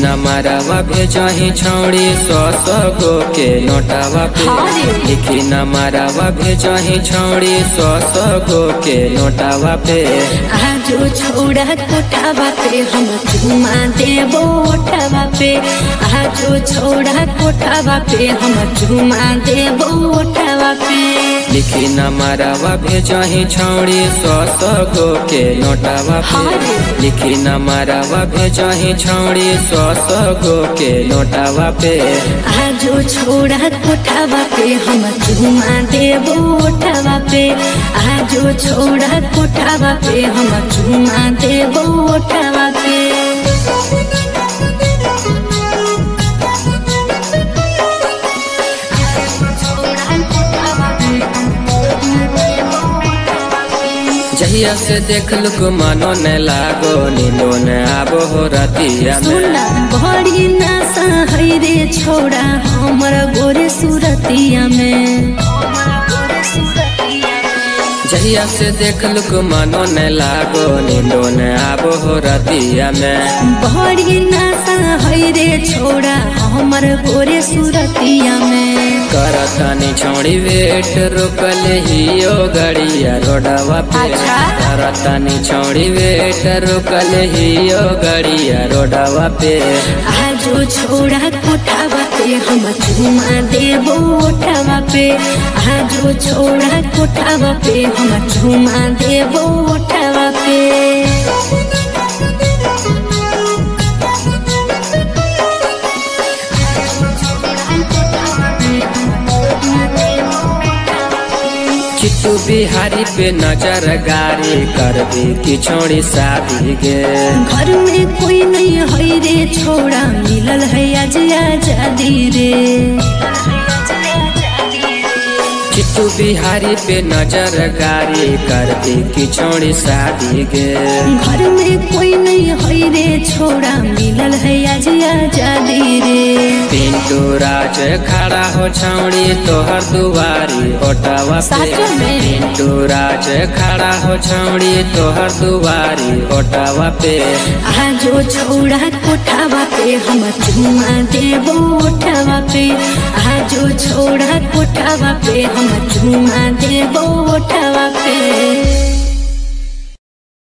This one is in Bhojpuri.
न मारावा भेजही छौड़ी 100 गो के नोटावा पे। लिखी न मारावा भेजही छौड़ी 100 गो के नोटावा पे। आजो छोड़ा कोठावा पे हम चुमा देबो ओठावा पे। आजो छोड़ा कोठावा पे हम चुमा देबो ओठावा पे। लिखी न मारावा भेजही छौड़ी 100 गो के नोटावा पे। लिखी न मारावा भेजही छौड़ी 100 गो के नोटावा पे। आजो छोड़ा कोठावा पे हम चुमा देबो ओठावा पे। आजो छोड़ा कोठावा पे हम चुमा देबो ओठावा पे। जहिया से देख लुक मानो न लागो नींदो न आबो हो रतिया में। सुना बड़ी नासा है रे छोड़ा हमर गोरे सुरतिया में। जहिया से देख लुक मानो न लागो नींदो न आबो हो रतिया में। बड़ी नासा है रे छोड़ा हमर गोरे सुरतिया में। करतानी छौड़ी वेट रुकल हियो गड़िया रोडवा पे। करतानी छौड़ी वेट रुकल हियो गड़िया रोडवा पे। आजो छोड़ा कोठावा पे हम चुमा देबो ओठावा पे। आजो छोड़ा कोठावा पे हम चुमा देबो ओठावा पे। चिट्टू बिहारी पे नजर गारी कर दी की छोड़ी शादी गे। घर में कोई नहीं है रे छोड़ा मिलल है आज आजादी रे। चिट्टू बिहारी पे नजर गारी कर दी की छोड़ी शादी गे। घर में कोई नहीं है रे छोड़ा मिलल है आज आजादी रे। पिंटू राज खड़ा हो छौड़ी तोहर दुआरी ओटावा पे। पिंटू राज खड़ा हो छौड़ी तोहर दुआरी ओटावा पे। आजो छोड़ा कोठावा पे हम चुमा देबो ओठावा पे। आजो छोड़ा कोठावा पे हम चुमा देबो ओठावा पे।